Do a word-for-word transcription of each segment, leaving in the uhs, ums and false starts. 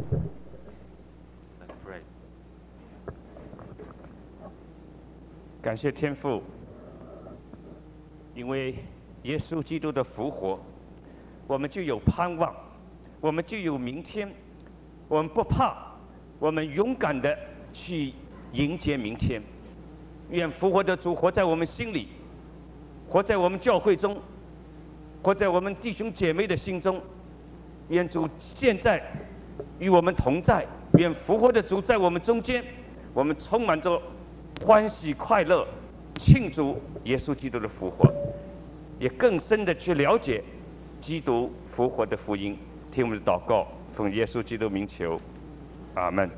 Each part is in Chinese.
Let's pray. 感谢天父，因为耶稣基督的复活，我们就有盼望，我们就有明天，我们不怕，我们勇敢的去迎接明天。愿复活的主活在我们心里，活在我们教会中，活在我们弟兄姐妹的心中。愿主现在与我们同在，愿复活的主在我们中间，我们充满着欢喜快乐，庆祝耶稣基督的复活，也更深的去了解基督复活的福音。听我们的祷告，奉耶稣基督名求，阿门。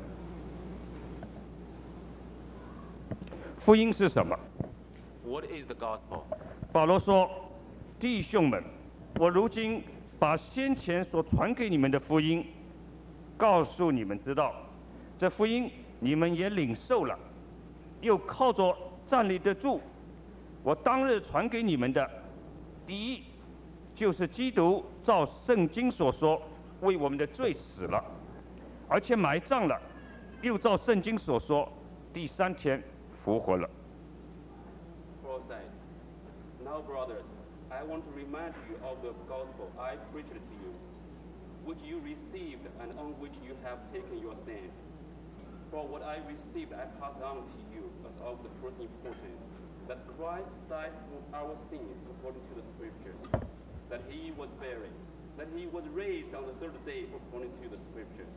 福音是什么？ What is the gospel? 保罗说：“弟兄们，我如今把先前所传给你们的福音，告诉你们知道。这福音你们也领受了，又靠着站立得住。我当日传给你们的，第一，就是基督照圣经所说，为我们的罪死了，而且埋葬了，又照圣经所说，第三天复活了。” Paul said, "Now, brothers, I want to remind you of the gospel I preached to you, which you received and on which you have taken your stand. For what I received I passed on to you as of the first importance, that Christ died for our sins according to the Scriptures, that he was buried, that he was raised on the third day according to the Scriptures."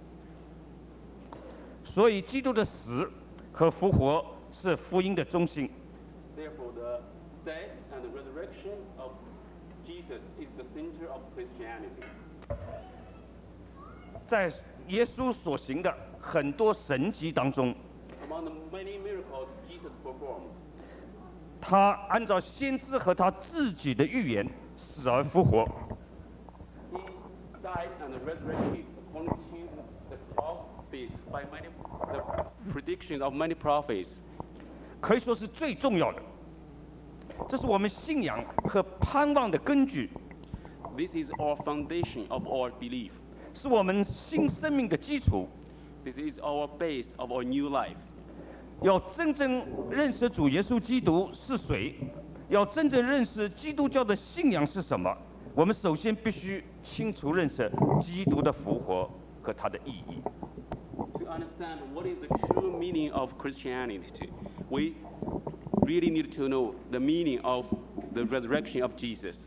所以，基督的死和复活是福音的中心。 Therefore, the death and the resurrection of Jesus is the center of Christianity. 在耶稣所行的很多神迹当中， Among the many miracles Jesus performed, 他按照先知和他自己的预言死而复活。 he died and resurrected according to the prophets by many the predictions of many prophets. 可以说是最重要的。这是我们信仰和盼望的根据， This is our foundation of our belief. 是我们新生命的基础。 This is our base of our new life. 要真正认识主耶稣基督是谁，要真正认识基督教的信仰是什么，我们首先必须清楚认识基督的复活和它的意义。 To understand what is the true meaning of Christianity, we really need to know the meaning of the resurrection of Jesus.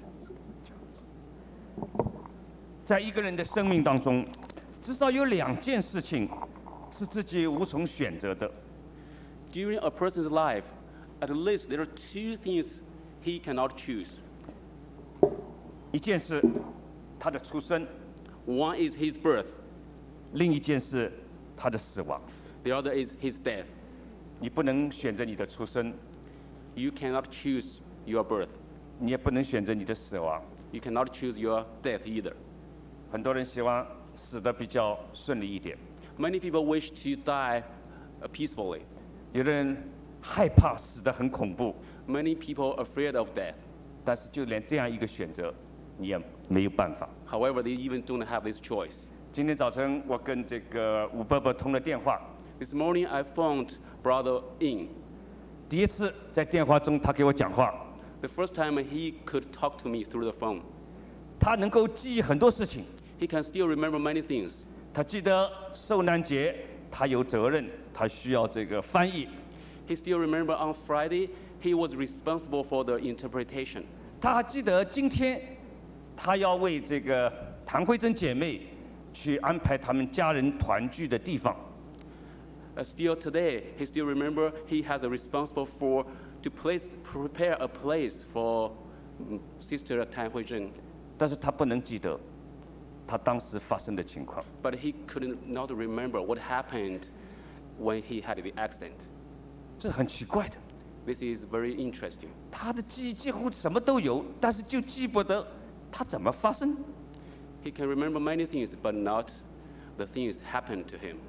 在一个人的生命当中，至少有两件事情是自己无从选择的。 During a person's life, at least there are two things he cannot choose. 一件是他的出生， One is his birth, 另一件是他的死亡。 the other is his death. 你不能选择你的出生， You cannot choose your birth. 你也不能选择你的死亡。 You cannot choose your death either. 很多人希望死得比较顺利一点， Many people wish to die uh, peacefully. 有的人害怕死得很恐怖， Many people are afraid of death. 但是就连这样一个选择，你也没有办法。 However, they even don't have this choice. 今天早晨我跟这个吴伯伯通了电话， This morning I phoned Brother In. 第一次在电话中他给我讲话， The first time he could talk to me through the phone. 他能够记忆很多事情， He can still remember many things. 他记得受难节，他有责任，他需要这个翻译。 He still remember on Friday he was responsible for the interpretation. 他还记得今天他要为这个谭慧珍姐妹去安排他们家人团聚的地方。 Uh, still today, he still remember he has a responsible for to place prepare a place for mm, Sister Tan Huizhen, 但是他不能记得他当时发生的情况。 but he could not remember what happened when he had the accident. 这是很奇怪的。 This is very interesting. 他的记忆几乎什么都有，但是就记不得他怎么发生。 He can remember many things, but not the things happened to him.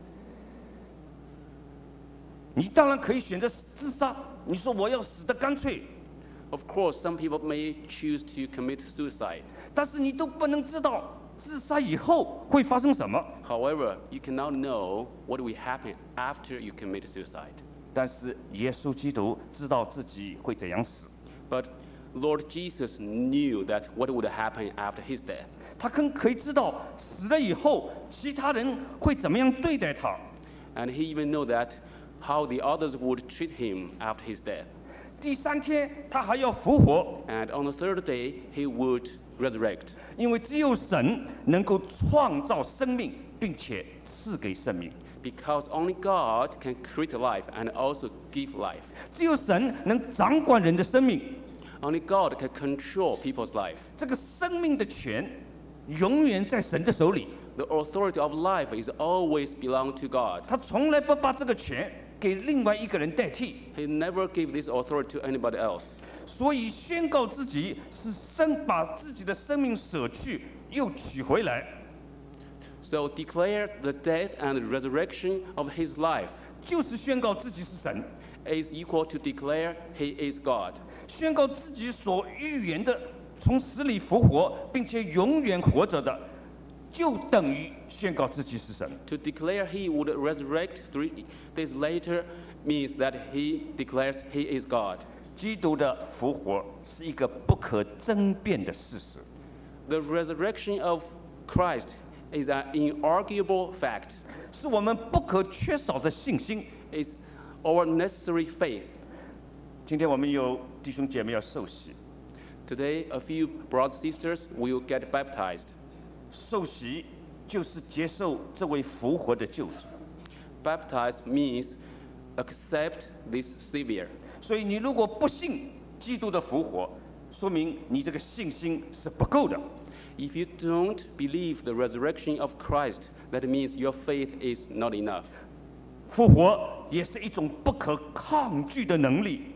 你当然可以选择自杀，你说我要死得干脆， Of course, some people may choose to commit suicide, 但是你都不能知道自杀以后会发生什么。 However, you cannot know what will happen after you commit suicide. 但是耶稣基督知道自己会怎样死， But Lord Jesus knew that what would happen after his death. 他更可以知道死了以后其他人会怎么样对待他。 And he even knew that how the others would treat him after his death. 第三天他还要复活， And on the third day, he would resurrect. 因为只有神能够创造生命，并且赐给生命。 Because only God can create life and also give life. 只有神能掌管人的生命， Only God can control people's life. 这个生命的权永远在神的手里， The authority of life is always belong to God. 他从来不把这个权给另外一个人代替。 He never gave this authority to anybody else. 所以宣告自己是生把自己的生命舍去又取回来， So declare the death and resurrection of his life 就是宣告自己是神， is equal to declare he is God. 宣告自己所预言的从死里复活，并且永远活着的，就等于宣告自己是神。 To declare he would resurrect three days later means that he declares he is God. 基督的复活是一个不可争辩的事实。 The resurrection of Christ is an inarguable fact. 是我们不可缺少的信心。 It's our necessary faith. 今天我们有弟兄姐妹要受洗， Today, a few brothers and sisters will get baptized. 受洗就是接受这位复活的救主。 Baptize means accept this Savior. 所以你如果不信基督的复活，说明你这个信心是不够的。 If you don't believe the resurrection of Christ, that means your faith is not enough. 复活也是一种不可抗拒的能力。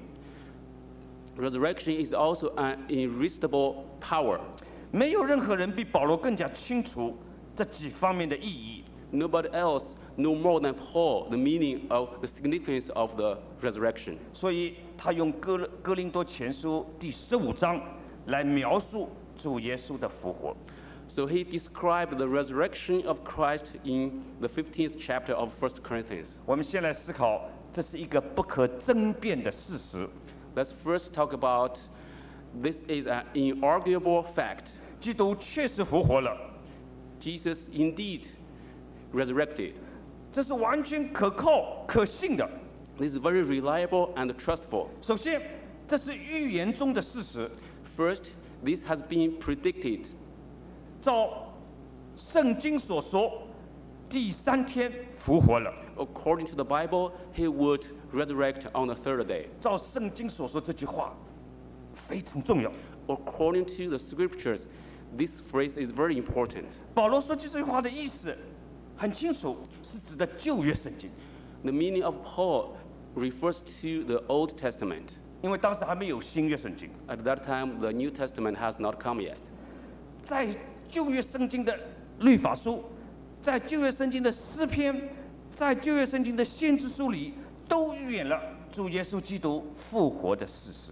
Resurrection is also an irresistible power. 没有任何人比保罗更加清楚这几方面的意义。 Nobody else know more than Paul the meaning of the significance of the resurrection. 所以他用哥哥林多前书第十五章来描述主耶稣的复活。 So he described the resurrection of Christ in the fifteenth chapter of First Corinthians. 我们先来思考，这是一个不可争辩的事实。 Let's first talk about this is an inarguable fact. 基督确实复活了， Jesus indeed resurrected. 这是完全可靠、可信的。 This is very reliable and trustful. 首先，这是预言中的事实， First, this has been predicted. 照圣经所说，第三天复活了。 According to the Bible, he would resurrect on the third day. 照圣经所说这句话非常重要。 According to the scriptures, this phrase is very important. 保罗说这句话的意思很清楚，是指的旧约圣经， The meaning of Paul refers to the Old Testament. 因为当时还没有新约圣经。 At that time, the New Testament has not come yet. 在旧约圣经的律法书，在旧约圣经的诗篇，在旧约圣经的先知书里，都预言了主耶稣基督复活的事实。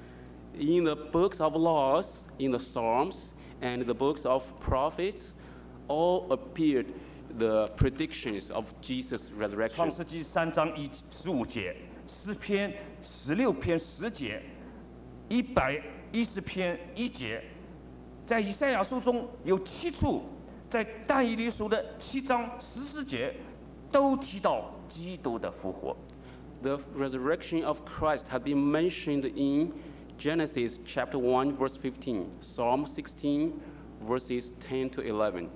In the books of laws, in the Psalms, and the books of prophets, all appeared the predictions of Jesus' 创 resurrection. 世纪三章一十五节，诗篇十六篇十节，一百一十篇一节，在以赛亚书中有七处，在但以理书的七章十四节，都提到基督的复活。 The resurrection of Christ had been mentioned in Genesis chapter one, verse fifteen, Psalm sixteen, verses ten to eleven.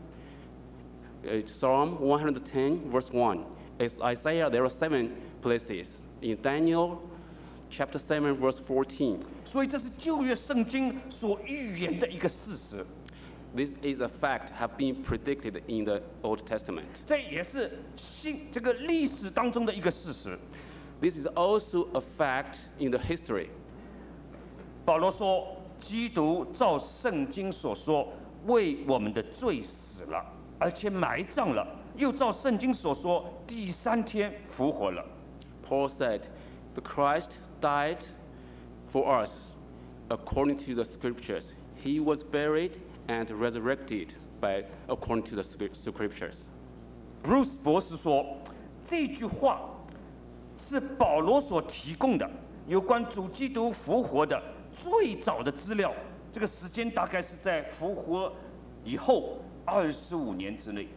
Uh, Psalm one hundred ten, verse one. As Isaiah, there are seven places. In Daniel chapter seven, verse fourteen. 所以这是旧约圣经所预言的一个事实， This is a fact have been predicted in the Old Testament. 这也是新这个历史当中的一个事实。 This is also a fact in the history. 保罗说，基督照圣经所说，为我们的罪死了，而且埋葬了，又照圣经所说，第三天复活了。 Paul said, the Christ died for us according to the scriptures. He was buried and resurrected by according to the scrip- scriptures. Bruce 博士说，这句话是保罗所提供的有关主基督复活的最早的资料，这个时间大概是在复活以后二十五年之内。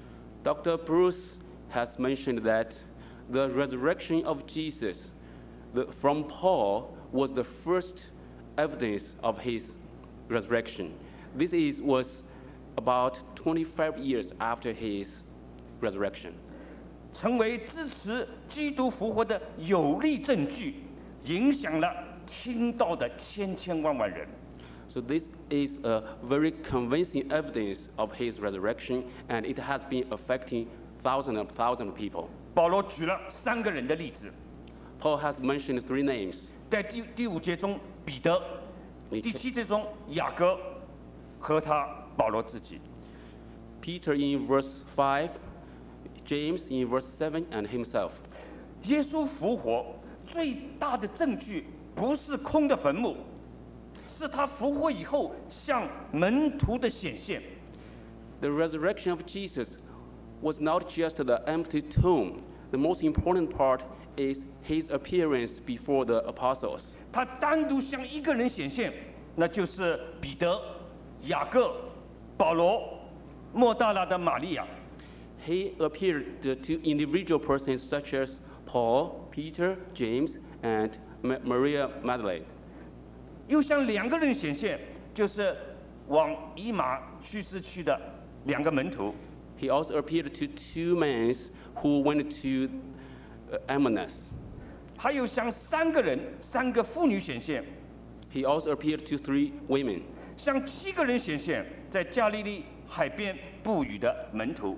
Doctor Bruce has mentioned that the resurrection of Jesus the, from Paul was the first evidence of his resurrection. This is, was about twenty-five years after his resurrection. 成为支持基督复活的有力证据，影响了听到的千千万万人。 So this is a very convincing evidence of his resurrection, and it has been affecting thousands and thousands of people. 保罗举了三个人的例子， Paul has mentioned three names. 在第第五节中，彼得；第七节中，雅各和他保罗自己。 Peter in verse five, James in verse seven, and himself. 耶稣复活最大的证据不是空的坟墓，是他复活以后向门徒的显现。 The resurrection of Jesus was not just the empty tomb. The most important part is his appearance before the apostles. 他单独向一个人显现，那就是彼得、雅各、保罗、莫大拉的玛利亚。 He appeared to individual persons such as Paul, Peter, James, and Ma- Maria Magdalene. 又向两个人显现，就是往以马去世去的两个门徒。 He also appeared to two men who went to uh, Emmaus. 还有向三个人、三个妇女显现， He also appeared to three women. 向七个人显现，在加利利海边捕鱼的门徒，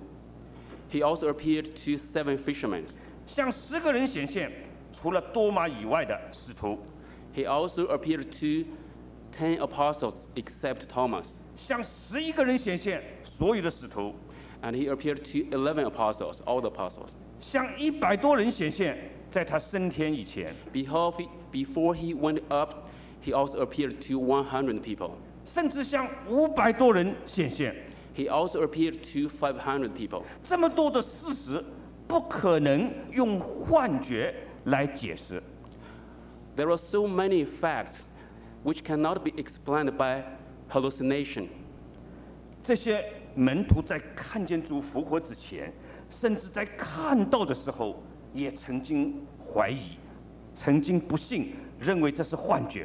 He also appeared to seven fishermen. 向十个人显现，除了多马以外的使徒， He also appeared to ten apostles except Thomas. 向十一个人显现，所有的使徒， And he appeared to eleven apostles, all the apostles. 向一百多人显现，在他升天以前， Before he, before he went up, he also appeared to one hundred people. 甚至向五百多人显现。 He also appeared to five hundred people. 这么多的事实，不可能用幻觉来解释。 There are so many facts which cannot be explained by hallucination. 这些门徒在看见主复活之前，甚至在看到的时候，也曾经怀疑，曾经不信，认为这是幻觉。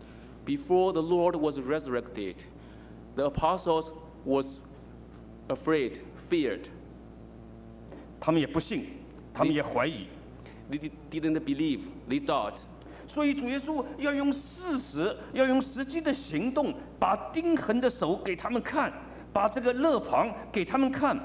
Before the Lord was resurrected, the apostles was afraid, feared. 他们也不信，他们也怀疑。 They di- didn't believe, they doubt. 所以主耶稣要用事实，要用实际的行动，把钉痕的手给他们看，把这个肋旁给他们看。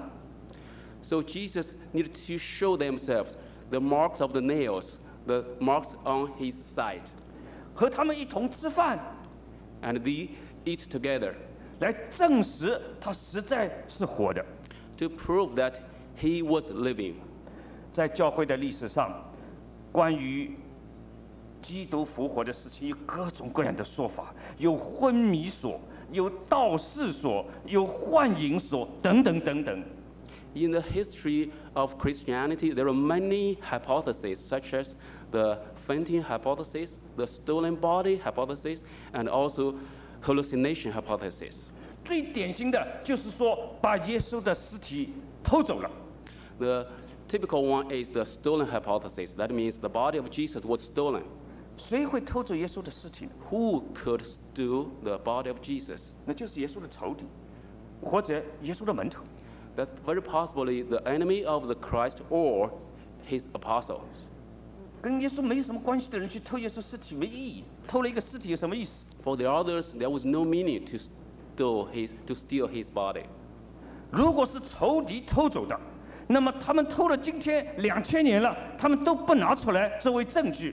So Jesus needed to show themselves the marks of the nails, the marks on his side. 和他们一同吃饭， And they eat together 来证实他实在是活的。 to prove that he was living. 在教会的历史上，关于基督复活的事情有各种各样的说法，有昏迷所，有道士所，有幻影所，等等等等。 In the history of Christianity, there are many hypotheses, such as the fainting hypothesis, the stolen body hypothesis, and also hallucination hypothesis. 最典型的就是说，把耶稣的尸体偷走了。 The typical one is the stolen hypothesis. That means the body of Jesus was stolen. 谁会偷走耶稣的尸体呢？ Who could steal the body of Jesus? 那就是耶稣的仇敌，或者耶稣的门徒。 That's very possibly the enemy of the Christ or his apostles. 跟耶稣没什么关系的人去偷耶稣尸体没意义，偷了一个尸体有什么意思？ For the others, there was no meaning to steal his, to steal his body. 如果是仇敌偷走的，那么他们偷了今天两千年了，他们都不拿出来作为证据。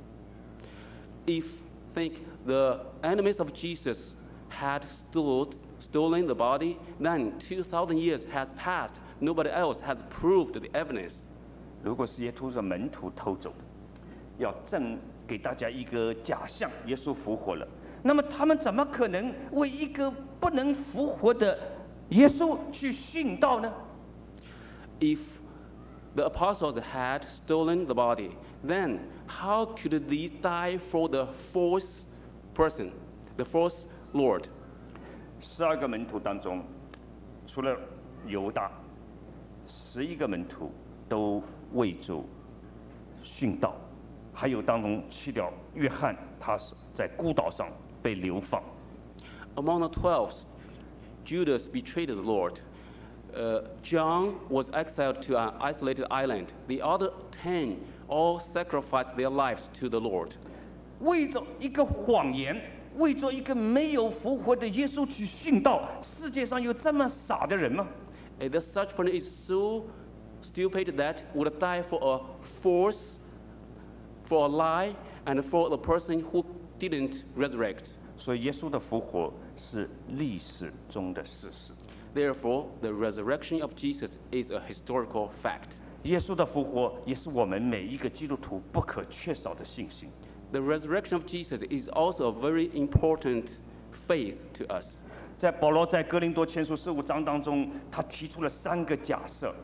If think the enemies of Jesus had stole, stolen the body, then two thousand years has passed. Nobody else has proved the evidence. 如果是耶稣的门徒偷走的，要证给大家一个假象，耶稣复活了，那么他们怎么可能为一个不能复活的耶稣去殉道呢？ if the apostles had stolen the body, then how could they die for the false person, the false Lord? 十二个门徒当中，除了犹大，十一个门徒都为主殉道，还有当中去掉约翰，他是在孤岛上被流放。 Among the twelve, Judas betrayed the Lord. Uh, John was exiled to an isolated island. The other ten all sacrificed their lives to the Lord. 为着一个谎言，为着一个没有复活的耶稣去殉道，世界上有这么傻的人吗？ And that such person is so stupid that would die for a false, for a lie, and for the person who didn't resurrect. 所以耶稣的复活是历史中的事实。 Therefore, the resurrection of Jesus is a historical fact. 耶稣的复活也是我们每一个基督徒不可缺少的信心。 The resurrection of Jesus is also a very important faith to us. 在保罗在哥林多前书十五章当中，他提出了三个假设。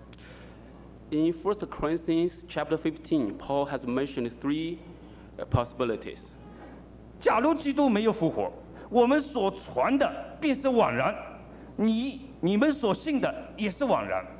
In First Corinthians chapter fifteen, Paul has mentioned three uh, possibilities. 假如基督没有复活，我们所传的便是枉然，你你们所信的也是枉然。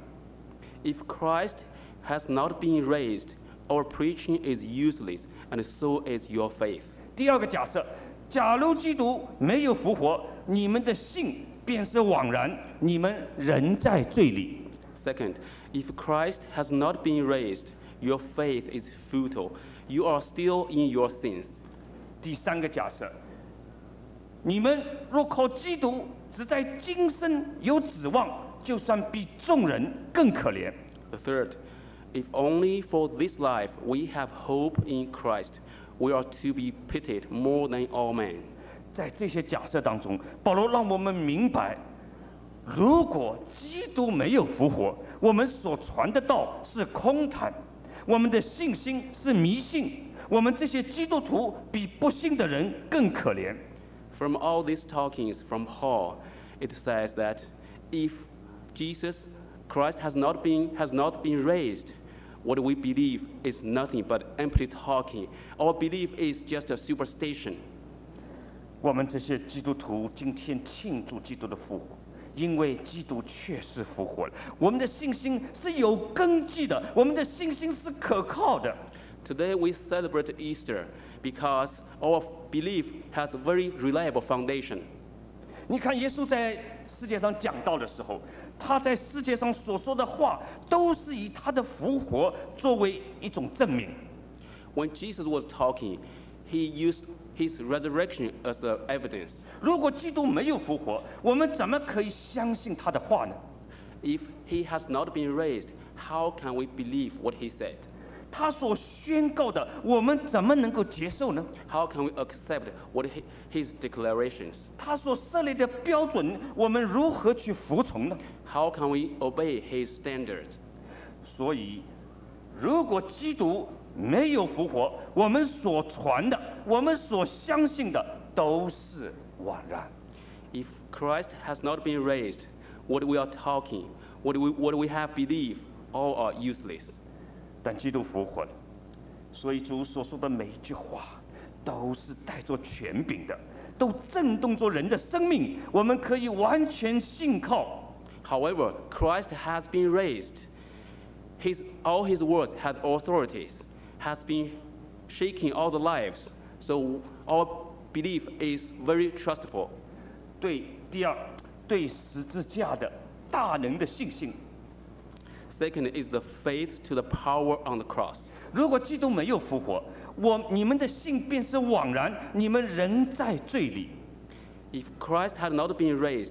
If Christ has not been raised, our preaching is useless, and so is your faith. 第二个假设，假如基督没有复活，你们的信便是枉然，你们仍在罪里。 Second, if Christ has not been raised, your faith is futile. You are still in your sins. 第三个假设，你们若靠基督只在今生有指望，就算比众人更可怜。 The third, if only for this life we have hope in Christ, we are to be pitied more than all men. 在这些假设当中，保罗让我们明白，如果基督没有复活，我们所传的道是空谈，我们的信心是迷信，我们这些基督徒比不信的人更可怜。 From all these talkings from Paul, it says that if Jesus Christ has not been has not been raised, what we believe is nothing but empty talking. Our belief is just a superstition. 我们这些基督徒今天庆祝基督的复活，因为基督确实复活了。我们的信心是有根基的，我们的信心是可靠的。 Today we celebrate Easter because our belief has a very reliable foundation. 你看，耶稣在世界上讲道的时候，他在世界上所说的话，都是以他的复活作为一种证明。 When Jesus was talking, he used his resurrection as the evidence. 如果基督没有复活，我们怎么可以相信他的话呢？ If he has not been raised, how can we believe what he said? 他所宣告的，我们怎么能够接受呢？ How can we accept what he, his declarations? 他所设立的标准，我们如何去服从呢？ How can we obey his standards? 所以，如果基督没有复活，我们所传的，我们所相信的都是枉然。 If Christ has not been raised, what we are talking, what we, what we have believed, all are useless. 但基督复活了，所以主所说的每一句话，都是带着权柄的，都震动着人的生命，我们可以完全信靠。 However, Christ has been raised. His, all his words had authorities, has been shaking all the lives. So our belief is very trustful. 对，第二，对十字架的大能的信心。 Second is the faith to the power on the cross. 如果基督没有复活，我你们的信便是枉然，你们仍在罪里。 If Christ had not been raised,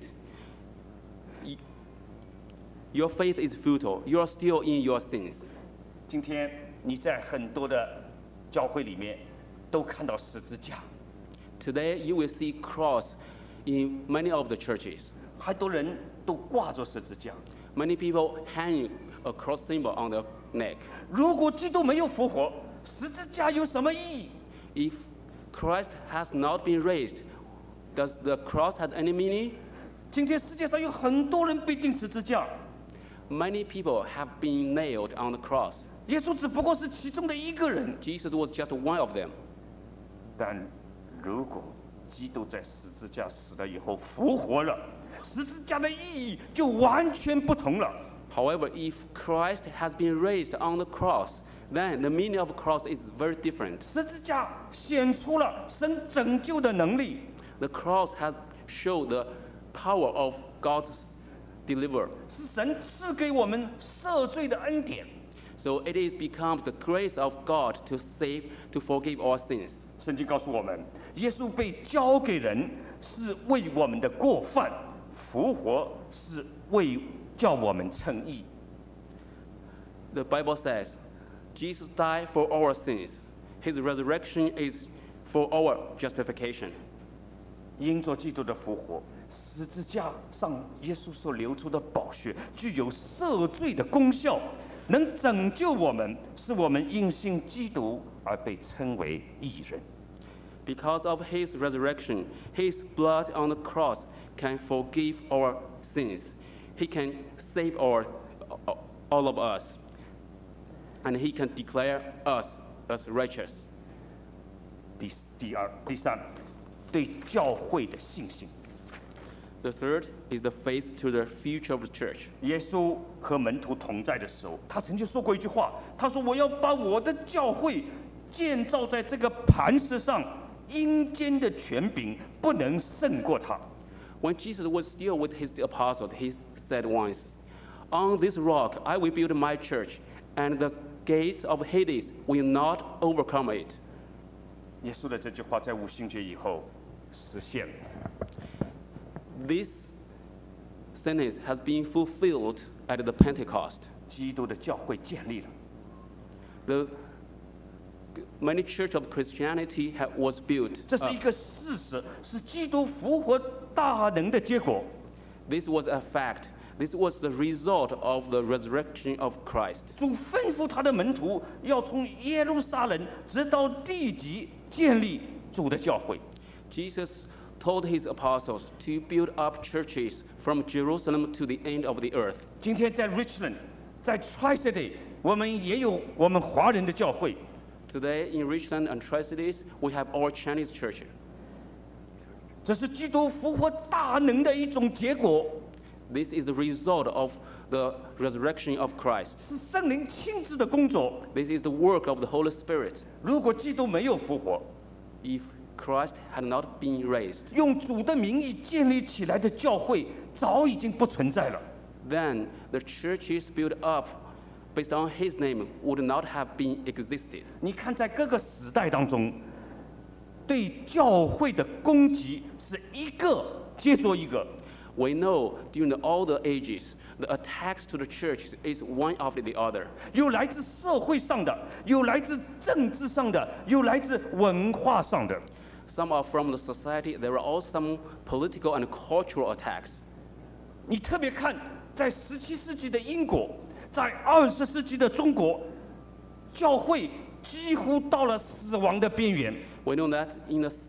y- your faith is futile. You are still in your sins. 今天你在很多的教会里面都看到十字架， Today you will see cross in many of the churches. 很多人都挂着十字架。 Many people hang a cross symbol on their neck. 如果基督没有复活，十字架有什么意义？ If Christ has not been raised, does the cross have any meaning? 今天世界上有很多人被钉十字架， Many people have been nailed on the cross. 耶稣只不过是其中的一个人。 Jesus was just one of them. 但如果基督在十字架死了以后复活了，十字架的意义就完全不同了。 However, if Christ has been raised on the cross, then the meaning of cross is very different. 十字架显出了神拯救的能力， The cross has showed the power of God's deliver. 是神赐给我们赦罪的恩典。 So it is becomes the grace of God to save, to forgive our sins. 圣经告诉我们，耶稣被交给人是为我们的过犯，复活是为叫我们称义。 The Bible says, Jesus died for our sins. His resurrection is for our justification. 因着基督的复活，十字架上耶稣所流出的宝血具有赦罪的功效，能拯救我们，使我们因信基督而被称为义人。 Because of his resurrection, his blood on the cross can forgive our sins. He can save our, all of us. And he can declare us as righteous. 第第二、第三，对教会的信心。 The third is the faith to the future of the church. 耶稣和门徒同在的时候，他曾经说过一句话，他说：“我要把我的教会建造在这个磐石上，阴间的权柄不能胜过他。” When Jesus was still with his apostles, he said once, "On this rock I will build my church, and the gates of Hades will not overcome it." 耶稣的这句话在五旬节以后实现了。 This sentence has been fulfilled at the Pentecost. 基督的教会建立了。 The many church of Christianity have, was built. 这是 up. 一个事实，是基督复活大能的结果。 This was a fact. This was the result of the resurrection of Christ. 主吩咐他的门徒要从耶路撒冷直到地极建立主的教会。 Jesus told his apostles to build up churches from Jerusalem to the end of the earth. 今天在 Richland， 在 Tri-City， 我们也有我们华人的教会。 Today in Richland and Tri-Cities, we have our Chinese church. 这是基督复活大能的一种结果， This is the result of the resurrection of Christ. 是圣灵亲自的工作。 This is the work of the Holy Spirit. 如果基督没有复活， If Christ had not been raised, 用主的名义建立起来的教会早已经不存在了。 then the churches built up based on his name would not have been existed. 你看，在各个时代当中，对教会的攻击是一个接着一个。 We know during all the ages, the attacks to the church is one after the other. 有来自社会上的，有来自政治上的，有来自文化上的。 Some are from the society. There are also some political and cultural attacks. 你特别看，在十七世纪的英国，在二十世纪的中国，教会几乎到了死亡的边缘。 We know that in the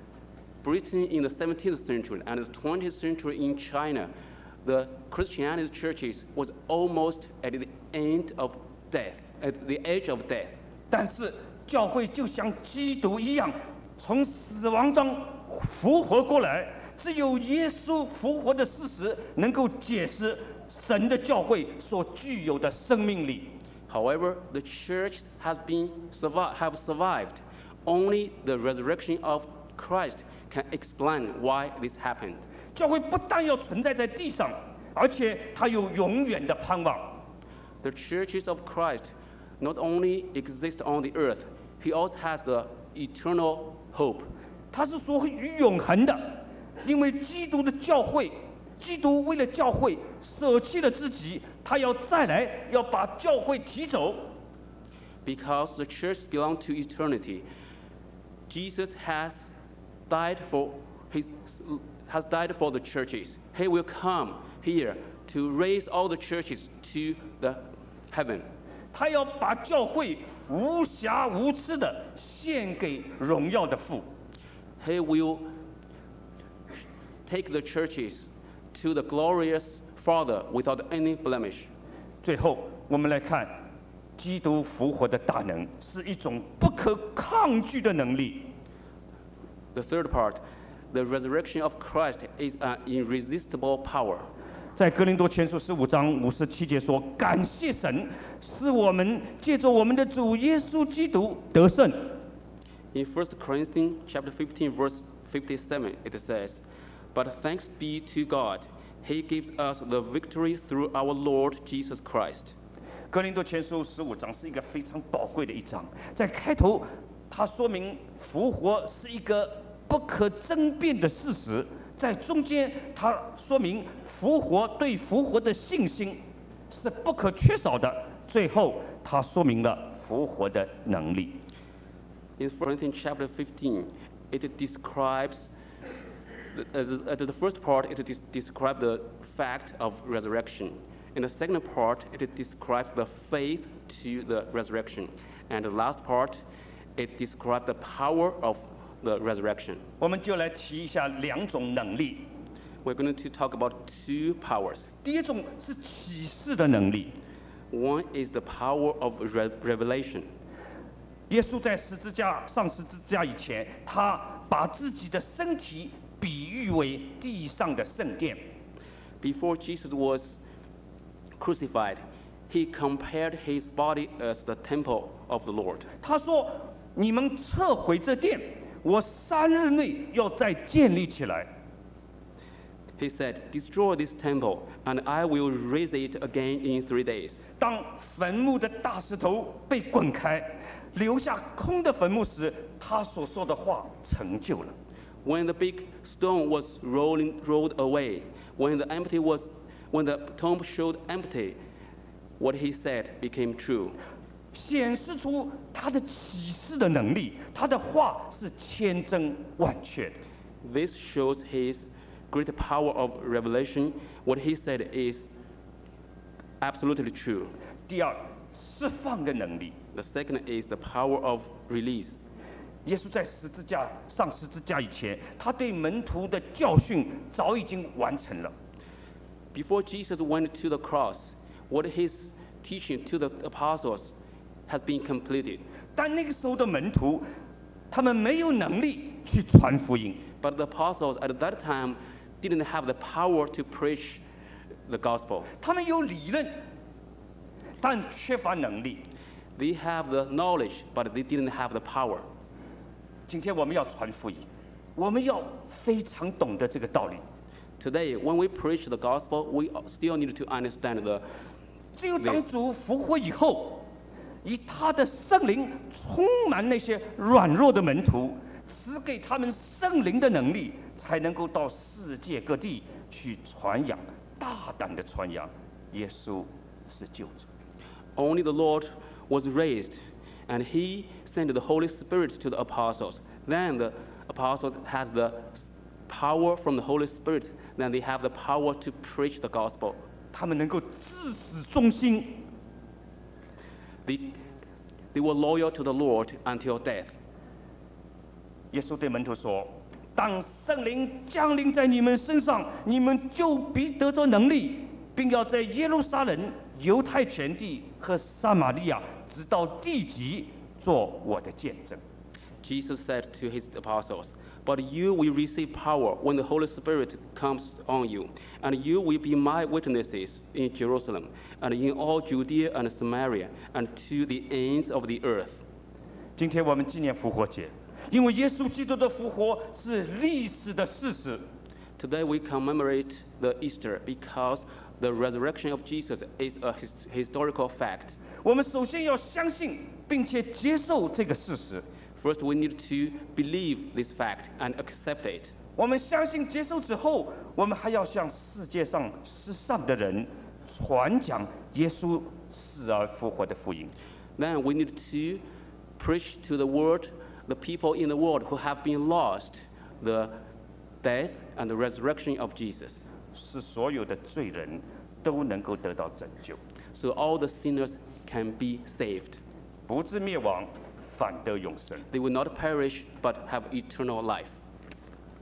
Britain in the seventeenth century and the twentieth century in China, the Christianity churches was almost at the end of death, at the edge of death. 但是教会就像基督一样，从死亡中复活过来。只有耶稣复活的事实，能够解释神的教会所具有的生命力。 However, the church has been survi- have survived. Only the resurrection of Christ can explain why this happened. 教会不但要存在在地上，而且它有永远的盼望。 The churches of Christ not only exist on the earth, he also has the eternal hope. 它是属于永恒的，因为基督的教会，基督为了教会舍弃了自己，他要再来，要把教会提走。 Because the church belongs to eternity, Jesus has died for his has died for the churches. He will come here to raise all the churches to the heaven. 他要把教会无瑕无疵的献给荣耀的父。 He will take the churches to the glorious Father without any blemish. 最后，我们来看基督复活的大能是一种不可抗拒的能力。 The third part, the resurrection of Christ is an irresistible power. 在哥林多前书十五章五十七节说：“感谢神，使我们借着我们的主耶稣基督得胜。” In First Corinthians chapter fifteen, verse fifty-seven, it says, "But thanks be to God, He gives us the victory through our Lord Jesus Christ." 哥林多前书十五章是一个非常宝贵的一章，在开头，它说明复活是一个不可争辩的事实；在中间，它说明复活对复活的信心是不可缺少的；最后，它说明了复活的能力。 In First Corinthians chapter fifteen, it describes, the, uh, the, the first part, it des- describes the fact of resurrection. In the second part, it describes the faith to the resurrection. And the last part, it describes the power of the resurrection. 我们就来提一下两种能力。 We're going to talk about two powers. 第一种是启示的能力。 One is the power of re- revelation. 耶稣在十字架上十字架以前，他把自己的身体比喻为地上的圣殿。 Before Jesus was crucified, he compared his body as the temple of the Lord. 他说：“你们撤回这殿，我三日内要再建立起来。” He said, "Destroy this temple, and I will raise it again in three days." 当坟墓的大石头被滚开，留下空的坟墓时，他所说的话成就了。 When the big stone was rolling, rolled away, when the empty was, when the tomb showed empty, what he said became true. 显示出他的启示的能力，他的话是千真万确的。 This shows his great power of revelation. What he said is absolutely true. 第二，释放的能力。 The second is the power of release. 耶稣在十字架上十字架以前，他对门徒的教训早已经完成了。 Before Jesus went to the cross, what his teaching to the apostles has been completed. 但那个时候的门徒，他们没有能力去传福音， But the apostles at that time didn't have the power to preach the gospel. 他们有理论，但缺乏能力。 They have the knowledge, but they didn't have the power. 今天我们要传福音，我们要非常懂得这个道理。 Today, when we preach the gospel, we still need to understand the 只有当主复活以后，以他的圣灵充满那些软弱的门徒，赐给他们圣灵的能力，才能够到世界各地去传扬，大胆的传扬耶稣是救主。 only the Lord was raised, and he sent the Holy Spirit to the apostles. Then the apostles has the power from the Holy Spirit. Then they have the power to preach the gospel. 他们能够至死忠心， They, they were loyal to the Lord until death. 耶稣对门徒说：“当圣灵降临在你们身上，你们就必得着能力，并要在耶路撒冷、犹太全地和撒玛利亚，直到地极，做我的见证。” Jesus said to his apostles, "But you will receive power when the Holy Spirit comes on you, and you will be my witnesses in Jerusalem, and in all Judea and Samaria, and to the ends of the earth." 今天我们纪念复活节，因为耶稣基督的复活是历史的事实。 Today we commemorate the Easter because the resurrection of Jesus is a his- historical fact. 我们首先要相信并且接受这个事实。 First, we need to believe this fact and accept it. 我们相信接受之后，我们还要向世界上世上的人传讲耶稣死而复活的福音。 Then we need to preach to the world, the people in the world who have been lost, the death and the resurrection of Jesus. 使所有的罪人都能够得到拯救， So all the sinners can be saved. 不至灭亡，反得永生。 They will not perish but have eternal life.